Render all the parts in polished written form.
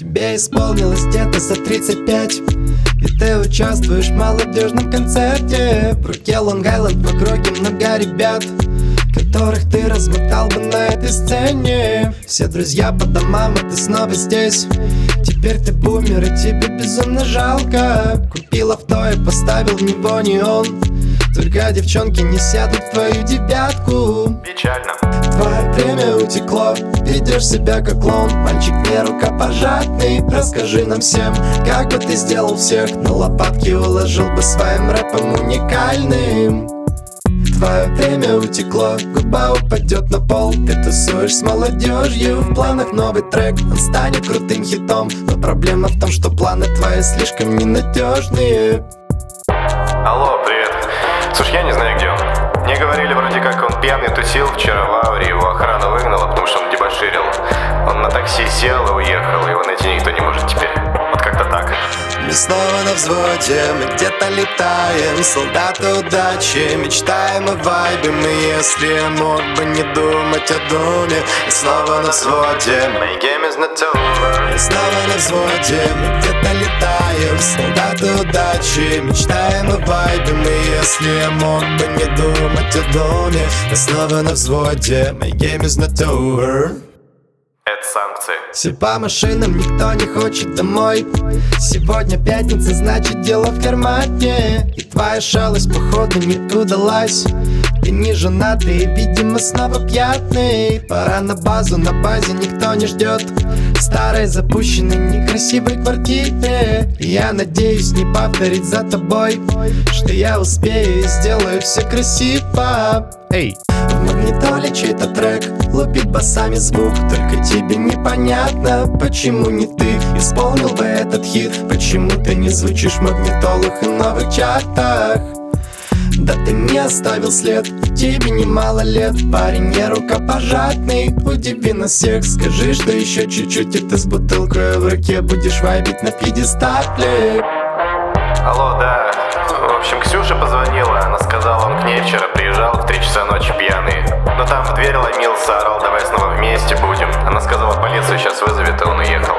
Тебе исполнилось где-то за 35, и ты участвуешь в молодежном концерте. В руке Лонг-Айленд, в округе много ребят, которых ты размотал бы на этой сцене. Все друзья по домам, а ты снова здесь. Теперь ты бумер, и тебе безумно жалко. Купил авто и поставил в него неон. Только девчонки не сядут в твою девятку. Печально. Твое время утекло, ведешь себя как клоун. Мальчик не рукопожатный. Расскажи нам всем, как бы ты сделал всех на лопатки, уложил бы своим рэпом уникальным. Твое время утекло, губа упадет на пол. Ты тусуешь с молодежью, в планах новый трек, он станет крутым хитом. Но проблема в том, что планы твои слишком ненадежные. Алло, привет. Слушай, я не знаю, где он. Мне говорили, вроде как он пьяный тусил вчера в Ауре, его охрана выгнала, потому что он дебоширил. Он на такси сел и уехал, его найти никто не может теперь. Вот как-то так. Мы снова на взводе, мы где-то летаем, солдаты удачи, мечтаем о вайбе. Мы, если я мог бы не думать о доме. И снова на взводе, my game is not over. И снова на взводе, мы где-то летаем, солдаты удачи, мечтаем о вайбе. Мы, если я мог бы не думать о доме. И снова на взводе, my game is not over. Это санкции. Все по машинам, никто не хочет домой. Сегодня пятница, значит дело в кармане. И твоя шалость походу не удалась. Ты не женатый и, видимо, снова пьяный. Пора на базу, на базе никто не ждет. В старой запущенной некрасивой квартире. Я надеюсь не повторить за тобой, что я успею и сделаю все красиво. Эй! В магнитоле чей-то трек лупит басами звук. Только тебе непонятно, почему не ты исполнил бы этот хит. Почему ты не звучишь в магнитолах и новых чартах? Да ты не оставил след, тебе немало лет. Парень не рукопожатный, удиви нас всех. Скажи, что еще чуть-чуть, и ты с бутылкой в руке будешь вайбить на пьедестале. Алло, да. В общем, Ксюша позвонила. Она сказала, он к ней вчера приезжал в 3 часа ночи пьяный. Но там в дверь ломился, орал, давай снова вместе будем. Она сказала, полицию сейчас вызовет, и он уехал.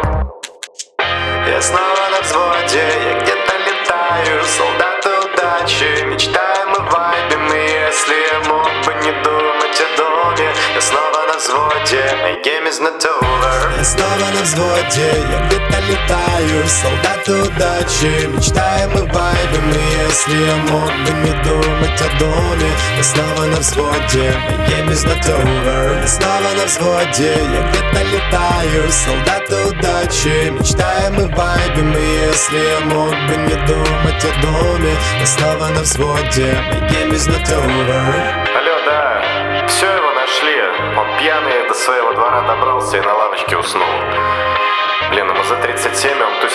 Я снова на взводе, я где-то летаю, солдаты удачи, мечтаем о вайбе. Мы, если я мог бы не думать о доме. Я снова на взводе, my game is not over. Я снова на взводе, я где-то летаю, солдаты удачи, мечтаем о вайбе. Мы, если я мог бы не думать о доме. Я снова на взводе, my game is not over. Я снова на взводе, я где-то летаю, солдаты удачи, мечтаем о вайбе. Мы, если я мог бы не думать о доме. Я снова на взводе, my game is not over. Алло, да. Все, его нашли. Он пьяный до своего двора добрался и на лавочке уснул. Блин, ему за 37, он тусит